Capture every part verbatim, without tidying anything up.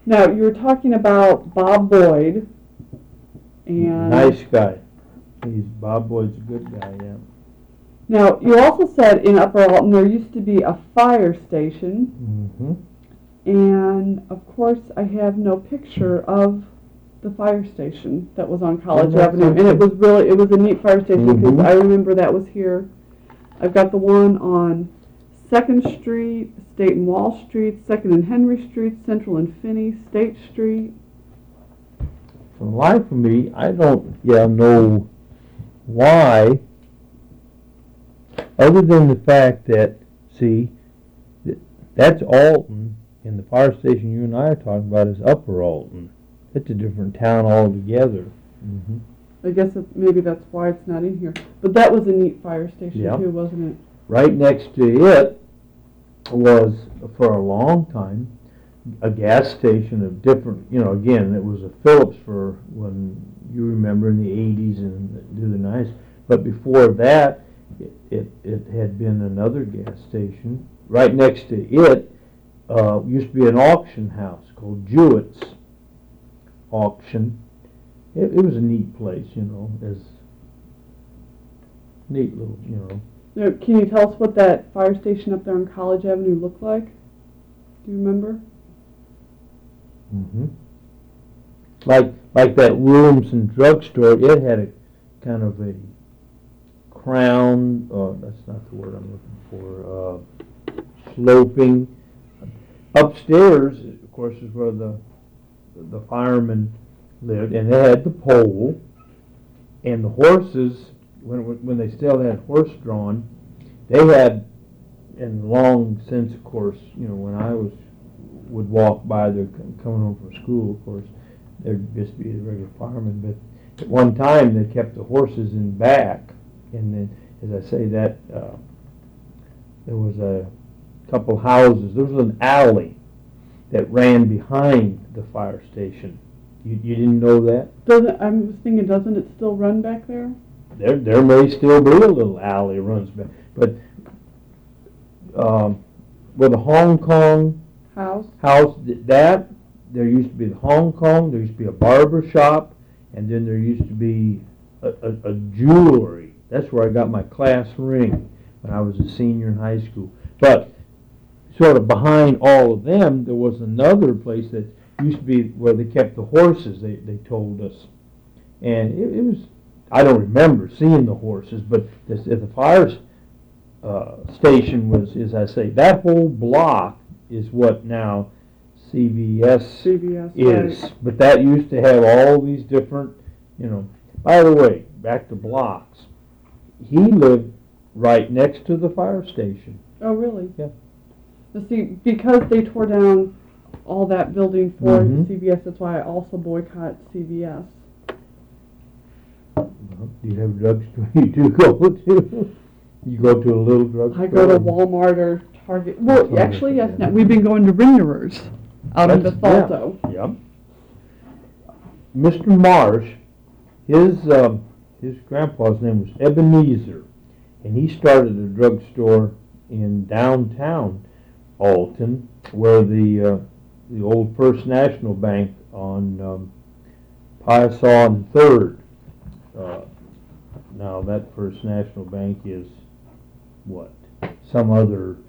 Now, you were talking about Bob Boyd, and... Nice guy. He's, Bob Boyd's a good guy, yeah. Now, you also said in Upper Alton there used to be a fire station, Mm-hmm. and of course I have no picture of the fire station that was on College Oh, that's Avenue, and it was really, it was a neat fire station because Mhm. I remember that was here. I've got the one on second Street, State and Wall Street, second and Henry Street, Central and Finney, State Street. For the life of me, I don't yeah, know why, other than the fact that, see, th- that's Alton, and the fire station you and I are talking about is Upper Alton. It's a different town altogether. Mm-hmm. I guess it, maybe that's why it's not in here. But that was a neat fire station Yep. too, wasn't it? Right next to it was, for a long time, a gas station of different, you know, again, it was a Phillips for when you remember in the eighties and through the nineties. But before that, it, it, it had been another gas station. Right next to it uh, used to be an auction house called Jewett's Auction. It, it was a neat place, you know, as neat little, you know. Now, can you tell us what that fire station up there on College Avenue looked like? Do you remember? Mm-hmm. Like like that Williamson drugstore, it had a kind of a crown. Oh, that's not the word I'm looking for. Uh, sloping. Upstairs, of course, is where the the firemen lived, and they had the pole, and the horses. When when they still had horse drawn, they had, and long since, of course, you know, when I was would walk by, they're coming home from school, of course, there'd just be the regular firemen, but at one time they kept the horses in back, and then, as I say, that uh, there was a couple houses, there was an alley that ran behind the fire station. You, you didn't know that? Doesn't I was thinking, doesn't it still run back there? There, there may still be a little alley runs back, but um, where the Hong Kong House? house, that, there used to be the Hong Kong, there used to be a barber shop, and then there used to be a, a, a jewelry. That's where I got my class ring when I was a senior in high school. But sort of behind all of them, there was another place that used to be where they kept the horses, they, they told us. And it, it was, I don't remember seeing the horses, but this, the fire uh, station was, as I say, that whole block is what now C V S, C V S is. right. But that used to have all these different, you know. By the way, back to blocks. He lived right next to the fire station. Oh, really? Yeah. Now, see, because they tore down all that building for Mhm. C V S, that's why I also boycott C V S. Well, do you have a drugstore you do go to? You go to a little drugstore? I go to Walmart or Target. Well, Target, actually, yes. yeah. Now, we've been going to Rinderer's out in That's- Bethalto. Yeah. Yep. Mister Marsh, his um, his grandpa's name was Ebenezer, and he started a drugstore in downtown Alton, where the uh, the old First National Bank on um, Piasaw and Third. Uh, now that First National Bank is what? Some other,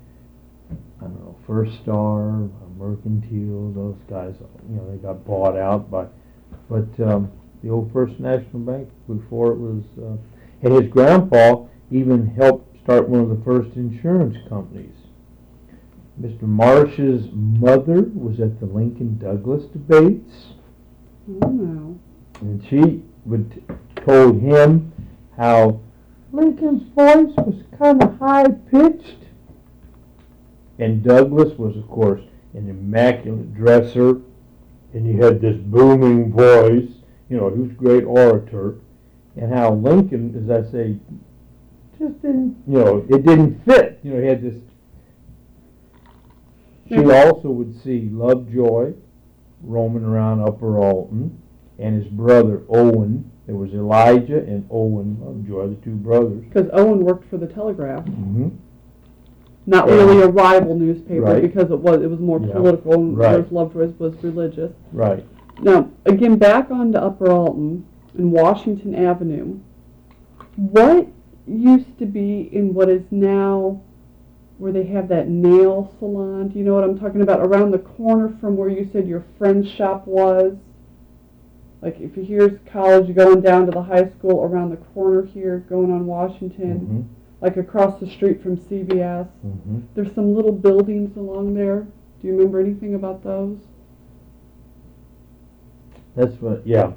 I don't know, First Star, or Mercantile, those guys, you know, they got bought out by, but um, the old First National Bank before it was, uh, and his grandpa even helped start one of the first insurance companies. Mister Marsh's mother was at the Lincoln Douglas debates, Oh, no. and she would t- told him how Lincoln's voice was kind of high-pitched, and Douglas was, of course, an immaculate dresser, and he had this booming voice. You know, he was a great orator, and how Lincoln, as I say, just didn't, you know, it didn't fit. You know, he had this. She also would see Lovejoy roaming around Upper Alton, and his brother Owen. There was Elijah and Owen Lovejoy, the two brothers. Because Owen worked for the Telegraph. Mm-hmm. Not And- really a rival newspaper Right. because it was it was more Yeah. political, and Right. whereas Lovejoy's was religious. Right. Now, again, back onto Upper Alton and Washington Avenue. What used to be in what is now where they have that nail salon? Do you know what I'm talking about? Around the corner from where you said your friend's shop was? Like if you here's college going down to the high school, around the corner here, going on Washington, Mm-hmm. like across the street from C V S. Mm-hmm. There's some little buildings along there. Do you remember anything about those? That's what, yeah.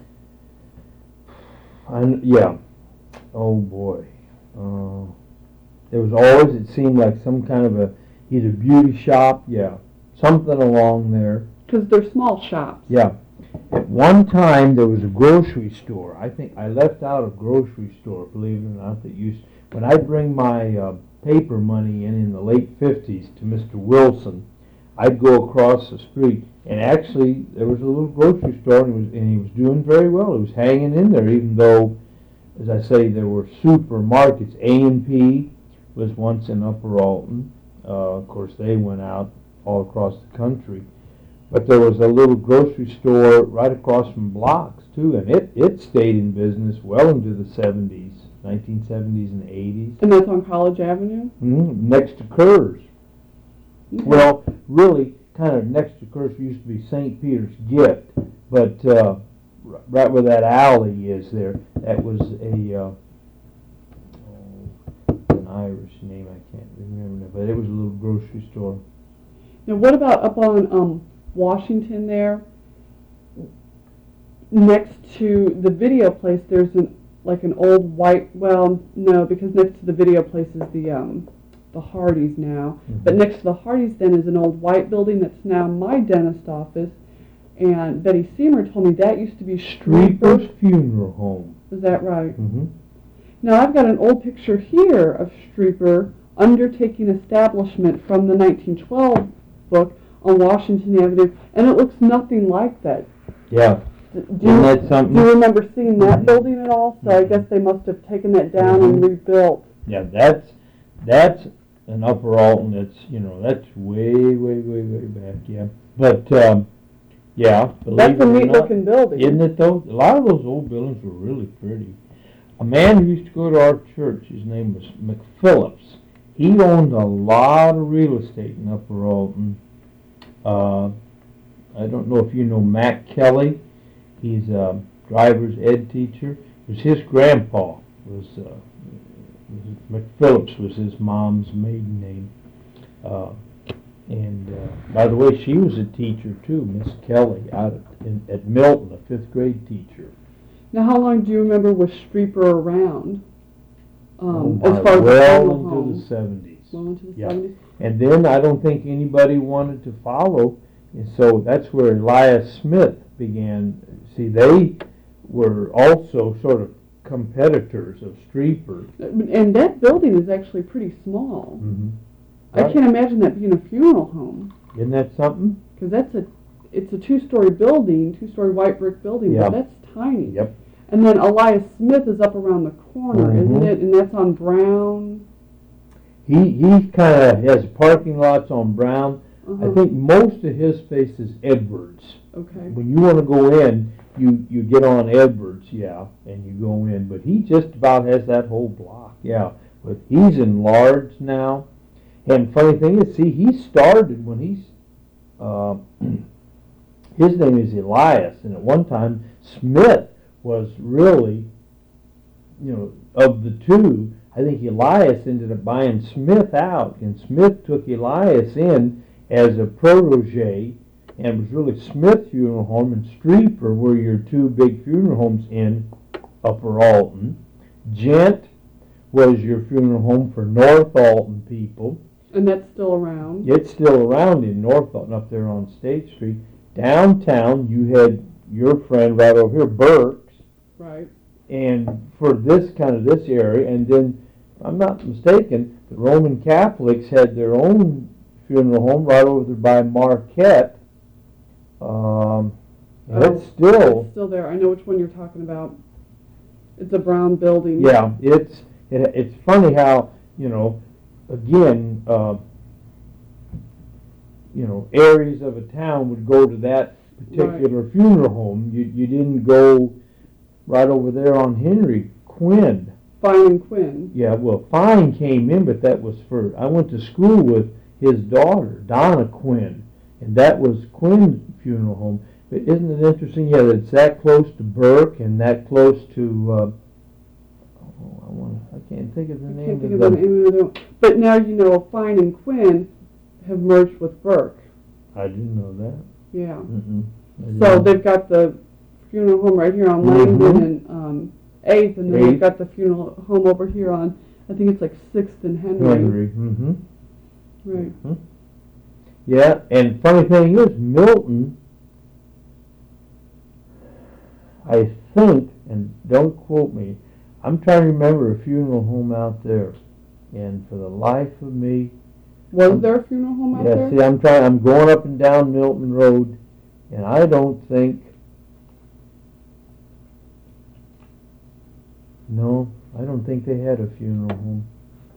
I, yeah. Oh boy. Uh, there was always, it seemed like some kind of a, either beauty shop, yeah, something along there. Because they're small shops. Yeah. At one time, there was a grocery store. I think I left out a grocery store, believe it or not, that used, when I bring my uh, paper money in in the late fifties to Mister Wilson, I'd go across the street, and actually there was a little grocery store, and he was, and he was doing very well. He was hanging in there, even though, as I say, there were supermarkets. A and P was once in Upper Alton. Uh, of course, they went out all across the country. But there was a little grocery store right across from Blocks, too, and it, it stayed in business well into the seventies, nineteen seventies and eighties. And that's on College Avenue? Mm-hmm. Next to Kerr's. Okay. Well, really, kind of next to Kerr's used to be Saint Peter's Gift, but uh, r- right where that alley is there, that was a, uh, oh, an Irish name, I can't remember now, but it was a little grocery store. Now, what about up on um, Washington there? Next to the video place, there's an like an old white. Well, no, because next to the video place is the um, the Hardee's now. Mm-hmm. But next to the Hardee's then is an old white building that's now my dentist office. And Betty Seymour told me that used to be Streeper's. Streeper's Funeral Home. Is that right? Mm-hmm. Now I've got an old picture here of Streeper undertaking establishment from the nineteen twelve book on Washington Avenue, and it looks nothing like that. Yeah. D- Do Isn't you, that something? do you remember seeing that Mhm. building at all? So I Mhm. guess they must have taken that down and Mhm. rebuilt. Yeah, that's that's an Upper Alton. That's you know that's way way way way back. Yeah, but um, yeah, believe That's it a or neat not, looking building. isn't it though? A lot of those old buildings were really pretty. A man who used to go to our church, his name was McPhillips. He owned a lot of real estate in Upper Alton. Uh, I don't know if you know Matt Kelly. He's a driver's ed teacher. It was his grandpa. Was uh, McPhillips was his mom's maiden name. Uh, and uh, by the way, she was a teacher too, Miss Kelly, out at, in, at Milton, a fifth grade teacher. Now, how long do you remember was Streeper around? Um, Oh, as far as the well funeral into home? the seventies. Well into the Yeah. seventies. And then I don't think anybody wanted to follow, and so that's where Elias Smith began. See, they were also sort of competitors of Streeper. And that building is actually pretty small. Mm-hmm. I can't imagine that being a funeral home, Isn't that something? because that's a, it's a two-story building, two-story white brick building, Yeah. but that's tiny. Yep. And then Elias Smith is up around the corner, Mhm. isn't it? And that's on Brown. He he kind of has parking lots on Brown. Uh-huh. I think most of his space is Edwards. Okay. When you want to go in, you, you get on Edwards, yeah, and you go in. But he just about has that whole block, yeah. But he's enlarged now. And funny thing is, see, he started when he's, uh, his name is Elias, and at one time Smith was really, you know, of the two, I think Elias ended up buying Smith out, and Smith took Elias in as a protege, and it was really Smith Funeral Home and Streeper were your two big funeral homes in Upper Alton. Gent was your funeral home for North Alton people. And that's still around. It's still around in North Alton up there on State Street. Downtown, you had your friend right over here, Burke's, Right. and for this kind of this area, and then, if I'm not mistaken, the Roman Catholics had their own funeral home right over there by Marquette. Um, and Oh, it's still, It's still there. I know which one you're talking about. It's a brown building. yeah, it's it, it's funny how, you know, again, uh, you know, areas of a town would go to that particular right. funeral home. You you didn't go right over there on Henry Quinn. Fine and Quinn. Yeah, well, Fine came in, but that was for, I went to school with his daughter, Donna Quinn, and that was Quinn Funeral Home. But isn't it interesting, yeah, that it's that close to Burke and that close to, uh, oh, I, wanna, I can't think of the I name can't think of of the... the name of the, but now you know Fine and Quinn have merged with Burke. I didn't know that. Yeah. Mm-mm. So they've got the funeral home right here on Langdon mm-hmm. and um, eighth, and then eighth. they've got the funeral home over here on, I think it's like sixth and Henry. Henry, mm-hmm. Right. Mm-hmm. Yeah, and funny thing is, Milton, I think, and don't quote me, I'm trying to remember a funeral home out there, and for the life of me... Was I'm, there a funeral home out yeah, there? Yeah, see, I'm trying, I'm going up and down Milton Road, and I don't think... No, I don't think they had a funeral home.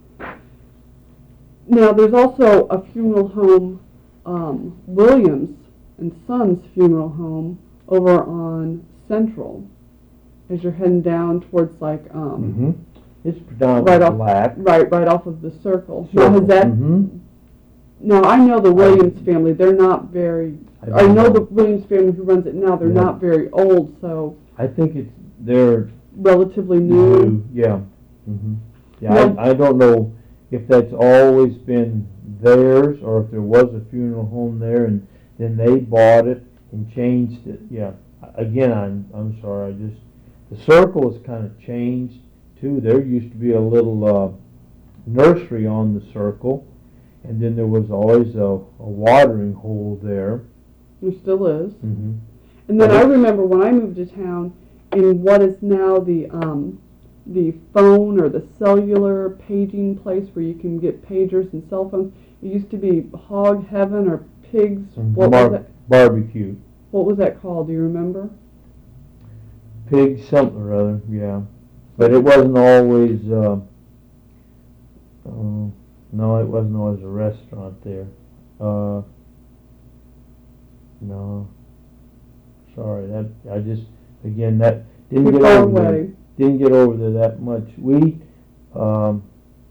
Now, there's also a funeral home, um, Williams and Sons Funeral Home, over on Central, as you're heading down towards like um. Mm-hmm. It's predominantly right off, black. Right, right off of the circle. circle. Now, has that? Mm-hmm. Now, I know the Williams family. They're not very. I, I know, know the Williams family who runs it now. They're yeah. not very old, so. I think it's they're relatively new. new yeah. Mm-hmm. Yeah, well, I, I don't know if that's always been theirs or if there was a funeral home there and then they bought it and changed it. Yeah. Again, I'm I'm sorry. I just the circle has kind of changed too. There used to be a little uh, nursery on the circle, and then there was always a, a watering hole there. There still is. Mm-hmm. And then I remember when I moved to town, in what is now the um, the phone or the cellular paging place where you can get pagers and cell phones. It used to be Hog Heaven or Pigs. What Bar- was that? Barbecue. What was that called? Do you remember? Pig something or other, yeah. But it wasn't always, uh, uh, no, it wasn't always a restaurant there. Uh, no. Sorry, that, I just, again, that didn't get over there, didn't get over there that much. We, um,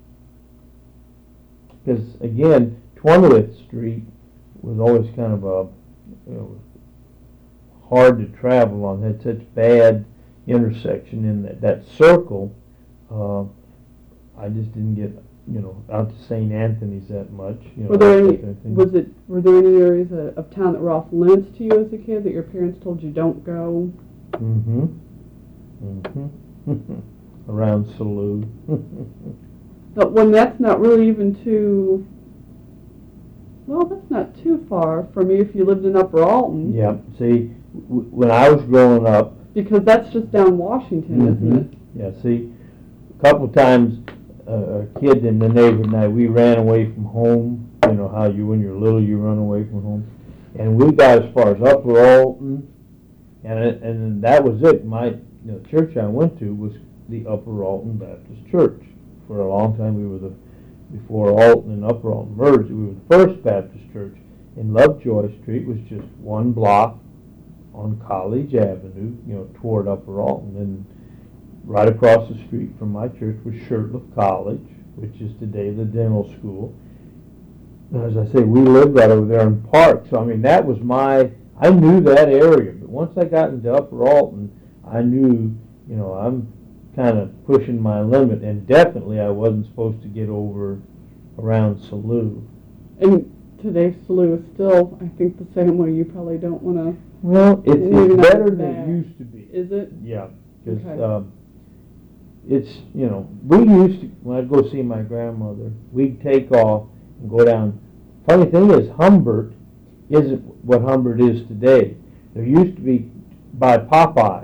because again, twentieth Street was always kind of a, you know, hard to travel on. Had such bad intersection in that that circle. Uh, I just didn't get, you know, out to Saint Anthony's that much. You know, were there any? Was it? Were there any areas of, of town that were off limits to you as a kid that your parents told you don't go? Mm-hmm. Mm-hmm. Around Salu. But when that's not really even too. Well, that's not too far for me if you lived in Upper Alton. Yeah. See, w- when I was growing up. Because that's just down Washington, mm-hmm. isn't it? Yeah. See, a couple of times, uh, a kid in the neighborhood and I, we ran away from home. You know how you, when you're little, you run away from home, and we got as far as Upper Alton, and it, and that was it. My, you know, church I went to was the Upper Alton Baptist Church. For a long time, we were the before Alton and Upper Alton merged, we were the first Baptist church. And Lovejoy Street was just one block on College Avenue, you know, toward Upper Alton. And right across the street from my church was Shirtliff College, which is today the dental school. And as I say, we lived right over there in Park. So, I mean, that was my, I knew that area. But once I got into Upper Alton, I knew, you know, I'm kind of pushing my limit, and definitely I wasn't supposed to get over around Salu. And today Salu is still, I think, the same way. You probably don't want to. Well, it's, it's better than it used to be. Is it? Yeah, because okay. um, it's, you know, we used to, when I'd go see my grandmother, we'd take off and go down. Funny thing is, Humbert isn't what Humbert is today. There used to be by Popeyes.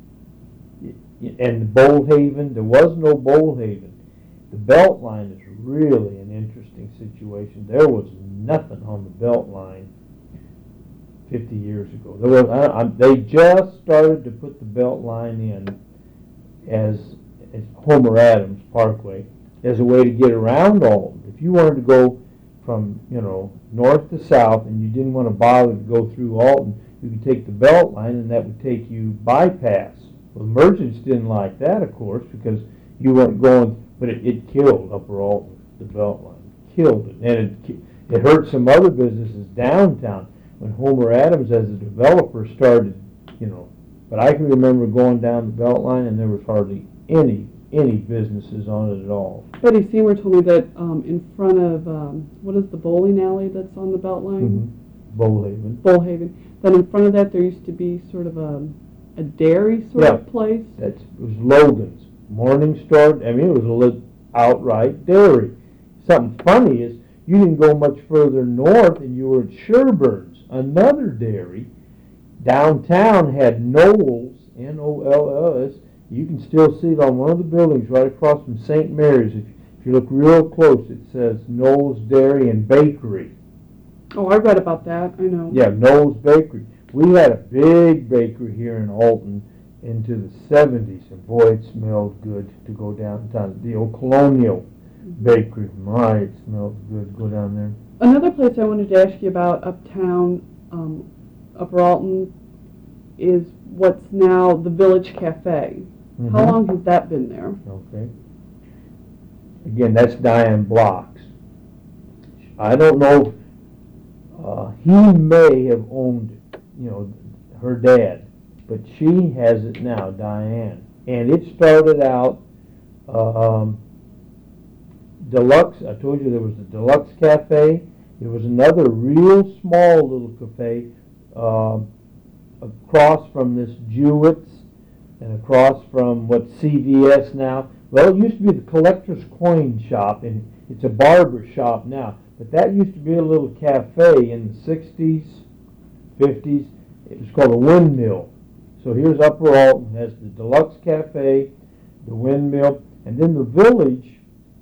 And Boldhaven, there was no Boldhaven. The Beltline is really an interesting situation. There was nothing on the Beltline fifty years ago. There was, I, I, they just started to put the Beltline in as, as Homer Adams Parkway, as a way to get around Alton. If you wanted to go from, you know, north to south and you didn't want to bother to go through Alton, you could take the Beltline and that would take you bypass. Well, the merchants didn't like that, of course, because you weren't going, but it, it killed Upper Alton, the Beltline. Killed it. And it, it hurt some other businesses downtown when Homer Adams as a developer started, you know. But I can remember going down the Beltline and there was hardly any any businesses on it at all. Betty Seymour told me that um, in front of, um, what is the bowling alley that's on the Beltline? Mm-hmm. Bowhaven. Bowhaven. Then in front of that there used to be sort of a, a dairy sort yeah. of place. That's, it was Logan's. Morning Star, I mean, it was a lit, outright dairy. Something funny is you didn't go much further north and you were at Sherburne's, another dairy. Downtown had Knowles, N O L L S. You can still see it on one of the buildings right across from Saint Mary's. If, if you look real close, it says Knowles Dairy and Bakery. Oh, I read about that. I know. Yeah, Knowles Bakery. We had a big bakery here in Alton into the seventies, and boy, it smelled good to go downtown. The old Colonial Bakery, my, it smelled good to go down there. Another place I wanted to ask you about uptown, um, Upper Alton, is what's now the Village Cafe. Mm-hmm. How long has that been there? Okay. Again, that's Diane Blocks. I don't know. Uh, he may have owned, you know, her dad, but she has it now, Diane. And it started out um, deluxe. I told you there was a deluxe cafe. There was another real small little cafe uh, across from this Jewett's and across from what C V S now. Well, it used to be the Collector's Coin Shop, and it's a barber shop now. But that used to be a little cafe in the sixties, fifties. It was called a Windmill. So here's Upper Alton, has the Deluxe Cafe, the Windmill, and then the Village.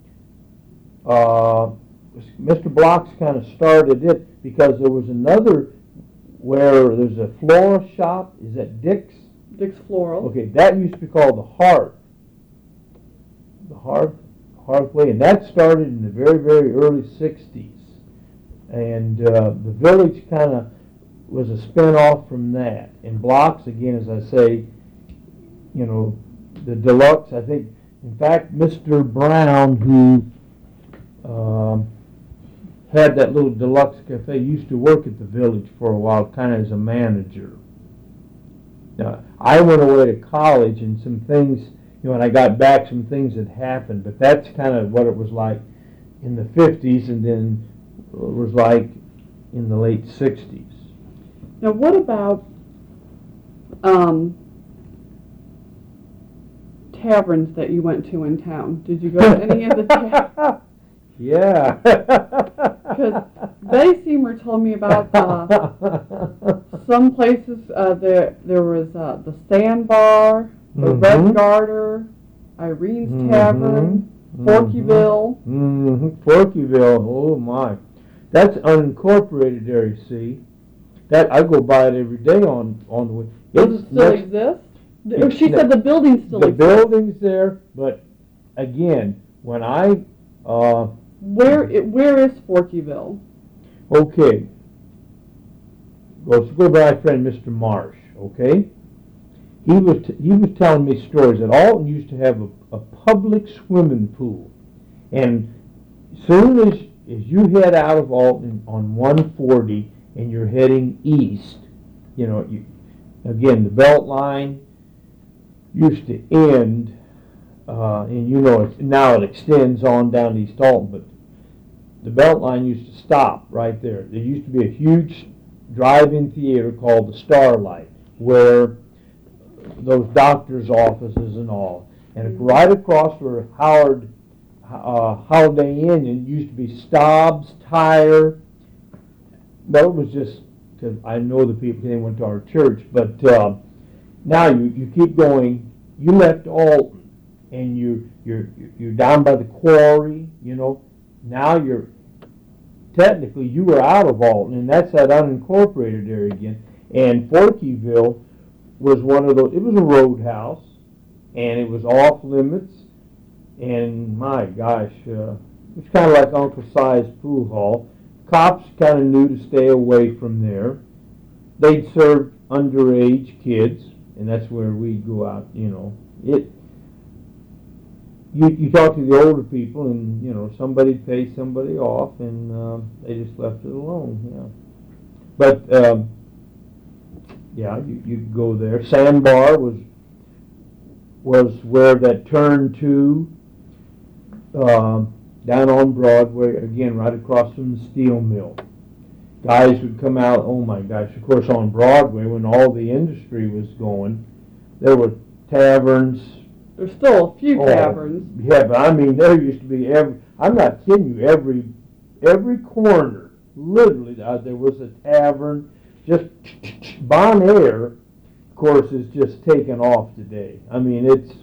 Uh, Mister Blocks kind of started it because there was another where there's a floral shop. Is that Dick's? Dick's Floral. Okay, that used to be called the Hearth. The Hearth, Hearthway, and that started in the very, very early sixties. And uh, the Village kind of was a spin-off from that. And Blocks, again, as I say, you know, the Deluxe, I think, in fact, Mister Brown, who um, had that little Deluxe Cafe, used to work at the Village for a while, kind of as a manager. Now, I went away to college, and some things, you know, when I got back, some things had happened, but that's kind of what it was like in the fifties, and then it was like in the late sixties. Now, what about um, taverns that you went to in town? Did you go to any of the taverns? Yeah. Because Betty Seymour told me about uh, some places. Uh, there, there was uh, the Sandbar, the mm-hmm. Red Garter, Irene's mm-hmm. Tavern, mm-hmm. Forkyville. Mm-hmm. Forkyville. Oh my, that's unincorporated area. See, that I go by it every day on on the way. Does it still exist? It's She said the building still the exists. The building's there, but again, when I uh, where it, where is Forkyville? Okay. Let's go by my friend Mister Marsh. Okay. He was t- he was telling me stories that Alton used to have a, a public swimming pool, and soon as as you head out of Alton on one forty and you're heading east, you know, you, again the Beltline used to end, uh, and you know it's, now it extends on down to East Alton, but the Beltline used to stop right there. There used to be a huge drive-in theater called the Starlight, where those doctors' offices and all. And right across where Howard uh, Holiday Inn, it used to be Staub's Tire. But it was just, because I know the people, they went to our church. But uh, now you, you keep going. You left Alton, and you, you're, you're down by the quarry, you know. Now you're, technically, you were out of Alton, and that's that unincorporated area again. And Forkyville was one of those, it was a roadhouse, and it was off limits, and my gosh, uh, it's kind of like Uncle Si's pool hall. Cops kind of knew to stay away from there. They'd serve underage kids, and that's where we'd go out. You know, it. You you talk to the older people, and you know somebody'd pay somebody off, and uh, they just left it alone. Yeah, but um, yeah, you you go there. Sandbar was was where that turn to. Um, down on Broadway, again, right across from the steel mill. Guys would come out, oh my gosh, of course on Broadway, when all the industry was going, there were taverns. There's still a few oh, taverns. Yeah, but I mean, there used to be every, I'm not kidding you, every every corner, literally, uh, there was a tavern. Just Bon Air, of course, is just taken off today. I mean, it's,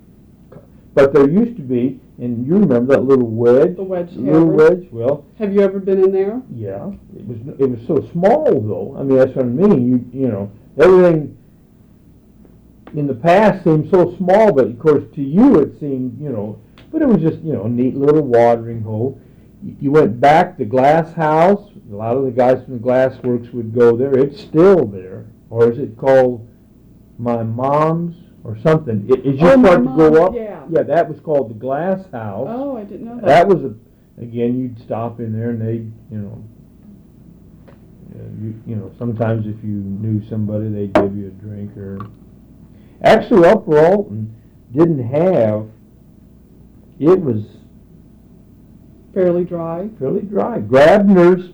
but there used to be, and you remember that little wedge? The Wedge Tavern. Little wedge, well. Have you ever been in there? Yeah, it was it was so small though. I mean, that's what I mean. You you know, everything in the past seemed so small, but of course to you it seemed, you know, but it was just, you know, a neat little watering hole. You, you went back to Glass House. A lot of the guys from the Glass Works would go there. It's still there, or is it called My Mom's? Or something. It, as you oh, start to go up, yeah. yeah, that was called the Glass House. Oh, I didn't know that. That was a, again, you'd stop in there and they'd, you know, uh, you, you know, sometimes if you knew somebody, they'd give you a drink or. Actually, Upper Alton didn't have. It was fairly dry. Fairly dry. Grabner's.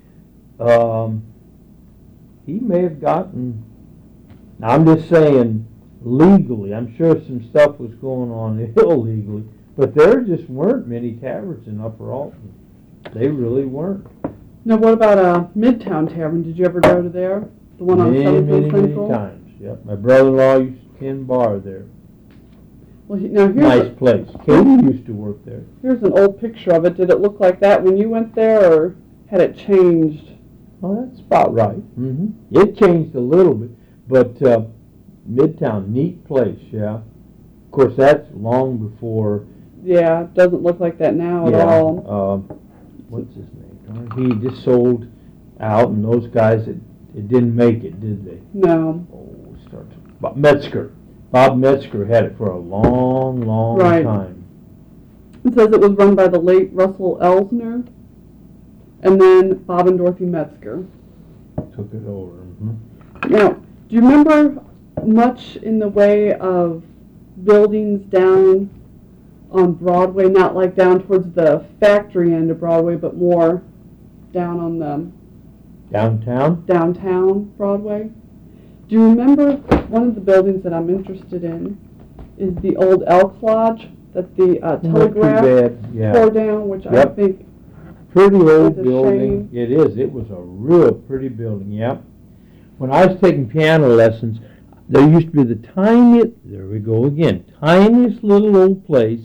Um, he may have gotten. Now I'm just saying. Legally, I'm sure some stuff was going on illegally, but there just weren't many taverns in Upper Alton. They really weren't. Now, what about uh, Midtown Tavern? Did you ever go to there? The one many, on seventh many, and Central? Many times, yep. My brother-in-law used to tend bar there. Well, he, now here's nice a, place. Katie used to work there. Here's an old picture of it. Did it look like that when you went there, or had it changed? Well, that's about right. Mm-hmm. It changed a little bit, but uh, Midtown, neat place, yeah. Of course, that's long before. Yeah, it doesn't look like that now yeah, at all. Um, what's his name? He just sold out, and those guys, it, it didn't make it, did they? No. Oh, start to, Bob Metzger. Bob Metzger had it for a long, long right. time. It says it was run by the late Russell Elsner, and then Bob and Dorothy Metzger. Took it over. Mm-hmm. Now, do you remember much in the way of buildings down on Broadway, not like down towards the factory end of Broadway, but more down on the downtown downtown Broadway? Do you remember one of the buildings that I'm interested in is the old Elks Lodge that the uh, Telegraph yeah. tore down, which yep. I think pretty old is a building. shame. It is. It was a real pretty building. Yep. When I was taking piano lessons, there used to be the tiniest, there we go again, tiniest little old place,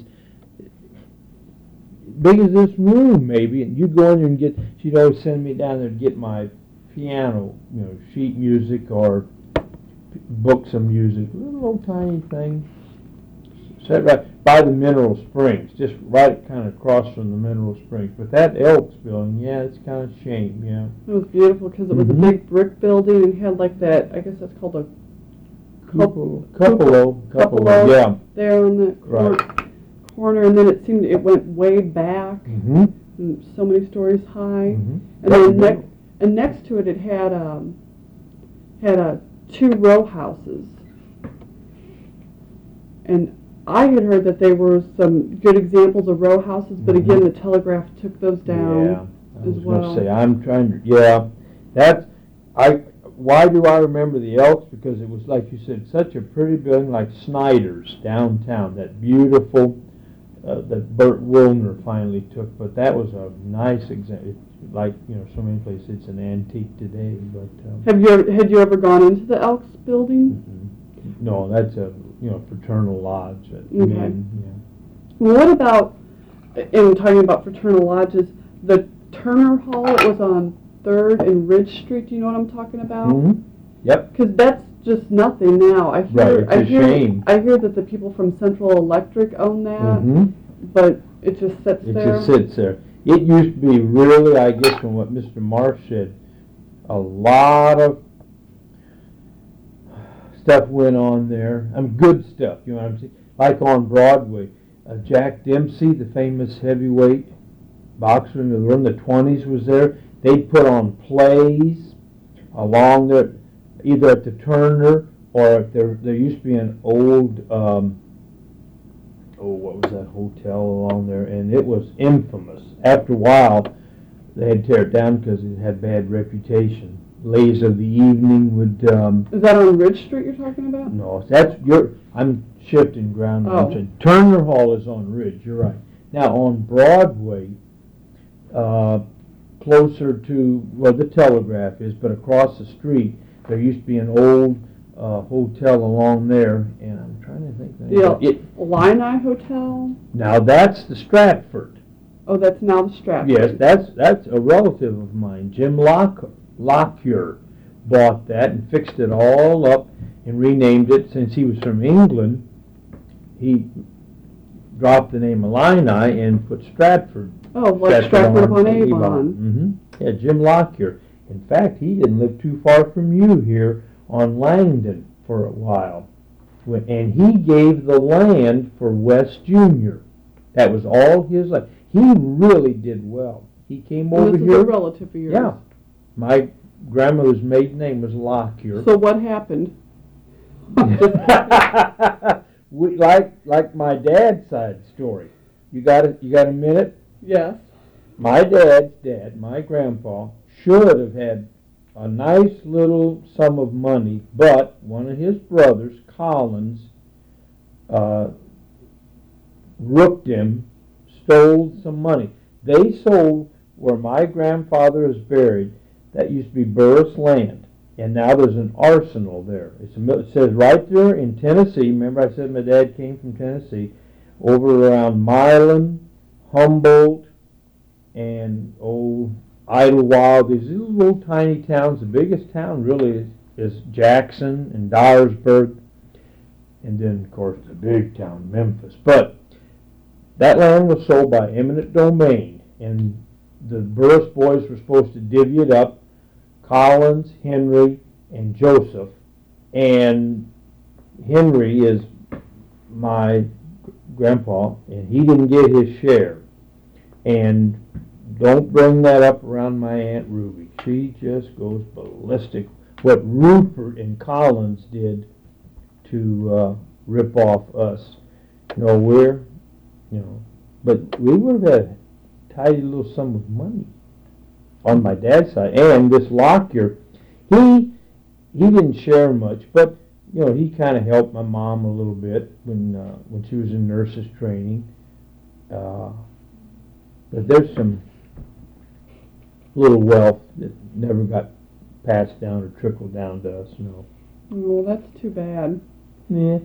big as this room maybe, and you'd go in there and get, she'd always send me down there to get my piano, you know, sheet music or books of music, little old tiny thing, set right by the Mineral Springs, just right kind of across from the Mineral Springs. But that Elks building, yeah, it's kind of a shame, yeah. It was beautiful because it was mm-hmm. a big brick building and had like that, I guess that's called a Cupola, Cupola, Cupola, yeah. There on the cor right. corner, and then it seemed it went way back, mm-hmm. and so many stories high. Mm-hmm. And then next, and next to it, it had um had a two row houses, and I had heard that they were some good examples of row houses, but mm-hmm. again, the Telegraph took those down yeah, I as was well. Gonna say, I'm trying to, yeah, that's, I, why do I remember the Elks? Because it was, like you said, such a pretty building, like Snyder's downtown, that beautiful, uh, that Burt Wilner finally took, but that was a nice example. Like, you know, so many places, it's an antique today, but... Um, Have you ever, had you ever gone into the Elks building? Mm-hmm. No, that's a, you know, fraternal lodge. That Okay. Men, yeah. Well, what about, in talking about fraternal lodges, the Turner Hall, it was on third and Ridge Street, do you know what I'm talking about? Mm-hmm. Yep. Because that's just nothing now. I hear, Right, it's I a hear, shame. I hear that the people from Central Electric own that, Mm-hmm. but it just sits It there? just sits there. It used to be really, I guess, from what Mister Marsh said, a lot of stuff went on there. I mean, good stuff, you know what I'm saying? Like on Broadway, uh, Jack Dempsey, the famous heavyweight boxer in the, in the twenties, was there. They put on plays along there, either at the Turner or if there, there used to be an old, um, oh, what was that hotel along there? And it was infamous. After a while, they had to tear it down because it had bad reputation. Ladies of the evening would. Um, Is that on Ridge Street you're talking about? no, that's your. I'm shifting ground. Oh. I'm saying Turner Hall is on Ridge. You're right. Now on Broadway, uh, closer to where the Telegraph is, but across the street, there used to be an old uh, hotel along there, and I'm trying to think. The It, Illini Hotel? now that's the Stratford. Oh, that's now the Stratford. Yes, that's that's a relative of mine, Jim Lock Lockyer, bought that and fixed it all up and renamed it. Since he was from England, he dropped the name Illini and put Stratford. Oh, like Stratford upon Avon. Mm-hmm. Yeah, Jim Lockyer. In fact, he didn't live too far from you here on Langdon for a while. When, and he gave the land for West Junior That was all his land. He really did well. He came And over this is here. a relative of yours. Yeah. My grandmother's maiden name was Lockyer. So what happened? we, like like my dad's side story. You got a, you got a minute? Yes. My dad's dad, my grandpa, should have had a nice little sum of money, but one of his brothers, Collins, uh, rooked him, stole some money. They sold where my grandfather is buried. That used to be Burris land, and now there's an arsenal there. It's a, it says right there in Tennessee. Remember I said my dad came from Tennessee, over around Milan, Humboldt, and oh, Idlewild. These little, little tiny towns. The biggest town really is, is Jackson and Dyersburg, and then of course the big town, Memphis. But that land was sold by eminent domain, and the Burris boys were supposed to divvy it up. Collins, Henry, and Joseph. And Henry is my grandpa, and he didn't get his share. And don't bring that up around my Aunt Ruby. She just goes ballistic. What Rupert and Collins did to uh, rip off us. You know, we're, you know, but we would have had a tidy little sum of money on my dad's side. And this Lockyer, he he didn't share much, but you know, he kind of helped my mom a little bit when uh, when she was in nurses training. Uh, but there's some little wealth that never got passed down or trickled down to us. No. Oh, that's too bad. Yeah.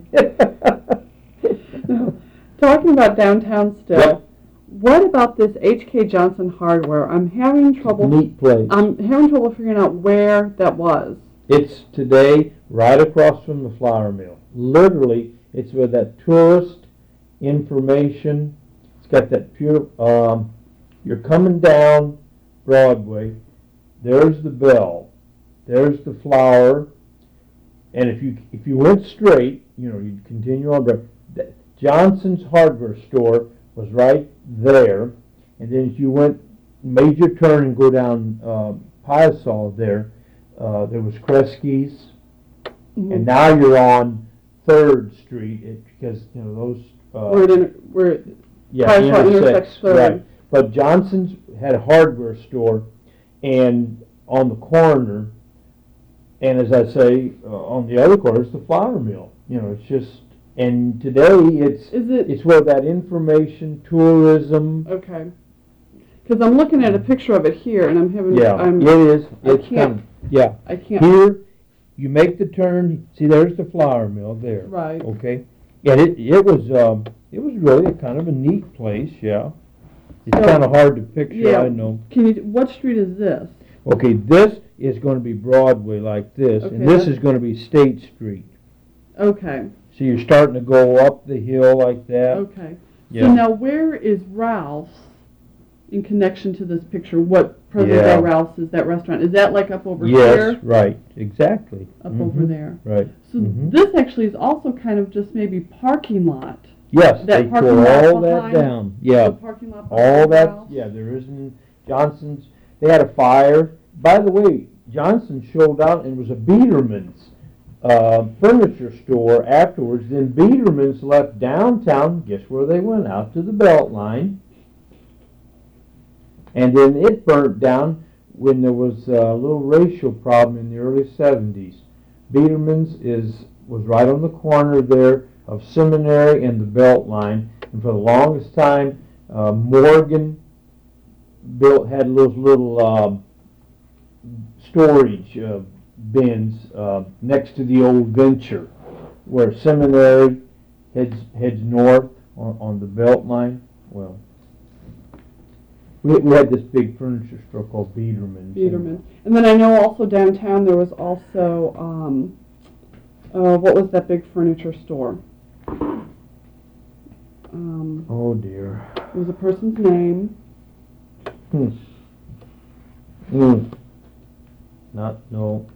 Talking about downtown still. Yep. What about this H K Johnson Hardware? I'm having trouble. Neat place. I'm having trouble figuring out where that was. It's today right across from the flour mill. Literally, it's where that tourist information. It's got that pure. Um, you're coming down Broadway. There's the bell. There's the flour. And if you if you went straight, you know, you'd continue on. But Johnson's Hardware Store was right there, and then if you went, made your turn and go down uh, Piasol there, uh, there was Kresge's, mm-hmm. and now you're on Third Street it, because you know those. Uh, where it inter- where it yeah, intersects, intersects Third. Right. But Johnson's had a hardware store, and on the corner, and as I say, uh, on the other corner is the flour mill. You know, it's just. And today it's Is it, it's where that information, tourism. Okay. Because I'm looking at a picture of it here, and I'm having. Yeah, I'm, it is. I It's can't. kind of, yeah. I can't. Here, you make the turn. See, there's the flour mill there. Right. Okay. And it it was um it was really a kind of a neat place. Yeah. It's So, kind of hard to picture. yeah. I know. Can you? What street is this? Okay, this is going to be Broadway like this, Okay, and this that's- is going to be State Street. Okay. So you're starting to go up the hill like that. Okay. yeah. So now where is Ralph's in connection to this picture? What Present Yeah. Day Ralph's is that restaurant? Is that like up over Yes, here? right, exactly. Up Mhm. over there. Right. So Mhm. this actually is also kind of just maybe parking lot. Yes, that they parking tore lot all that behind- down. Yeah, The parking lot behind all that. Ralph's. Yeah, there isn't Johnson's. They had a fire. By the way, Johnson showed out and it was a Biederman's uh, furniture store afterwards. Then Biederman's left downtown. Guess where they went? Out to the Beltline. And then it burnt down when there was a little racial problem in the early seventies. Biederman's is was right on the corner there of Seminary and the Beltline, and for the longest time, uh, Morgan built had those little uh, storage uh, bins uh, next to the old Venture, where Seminary heads heads north on, on the Beltline. Well, we we had this big furniture store called Biederman's. Biederman. And then I know also downtown there was also, um, uh, what was that big furniture store? Um, Oh dear. it was a person's name. Hmm. Hmm. Not no.